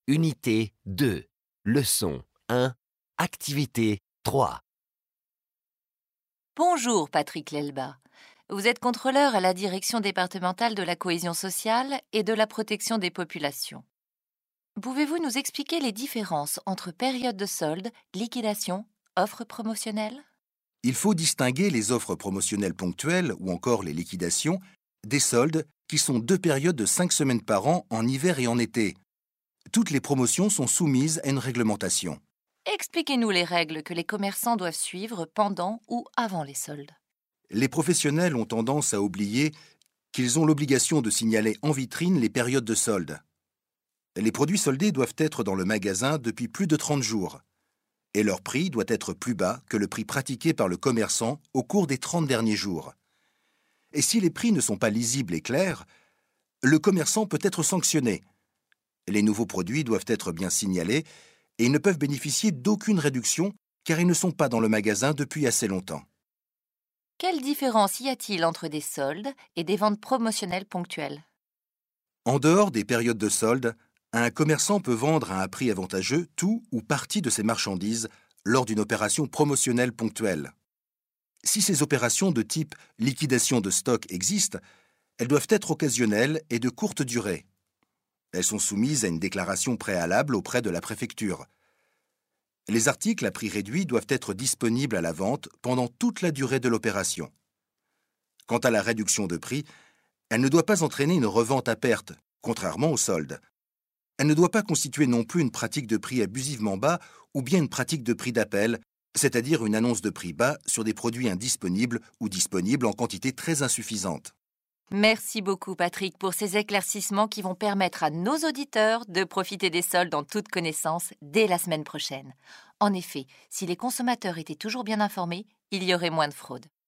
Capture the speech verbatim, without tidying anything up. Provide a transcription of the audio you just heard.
Unité deux. Leçon un. Activité trois. Bonjour Patrick Lelba. Vous êtes contrôleur à la Direction départementale de la cohésion sociale et de la protection des populations. Pouvez-vous nous expliquer les différences entre période de solde, liquidation, offre promotionnelle? Il faut distinguer les offres promotionnelles ponctuelles ou encore les liquidations des soldes qui sont deux périodes de cinq semaines par an en hiver et en été. Toutes les promotions sont soumises à une réglementation. Expliquez-nous les règles que les commerçants doivent suivre pendant ou avant les soldes. Les professionnels ont tendance à oublier qu'ils ont l'obligation de signaler en vitrine les périodes de solde. Les produits soldés doivent être dans le magasin depuis plus de trente jours et leur prix doit être plus bas que le prix pratiqué par le commerçant au cours des trente derniers jours. Et si les prix ne sont pas lisibles et clairs, le commerçant peut être sanctionné. Les nouveaux produits doivent être bien signalés et ils ne peuvent bénéficier d'aucune réduction car ils ne sont pas dans le magasin depuis assez longtemps. Quelle différence y a-t-il entre des soldes et des ventes promotionnelles ponctuelles? En dehors des périodes de solde, un commerçant peut vendre à un prix avantageux tout ou partie de ses marchandises lors d'une opération promotionnelle ponctuelle. Si ces opérations de type liquidation de stock existent, elles doivent être occasionnelles et de courte durée. Elles sont soumises à une déclaration préalable auprès de la préfecture. Les articles à prix réduit doivent être disponibles à la vente pendant toute la durée de l'opération. Quant à la réduction de prix, elle ne doit pas entraîner une revente à perte, contrairement aux soldes. Elle ne doit pas constituer non plus une pratique de prix abusivement bas ou bien une pratique de prix d'appel, c'est-à-dire une annonce de prix bas sur des produits indisponibles ou disponibles en quantité très insuffisante. Merci beaucoup Patrick pour ces éclaircissements qui vont permettre à nos auditeurs de profiter des soldes en toute connaissance dès la semaine prochaine. En effet, si les consommateurs étaient toujours bien informés, il y aurait moins de fraude.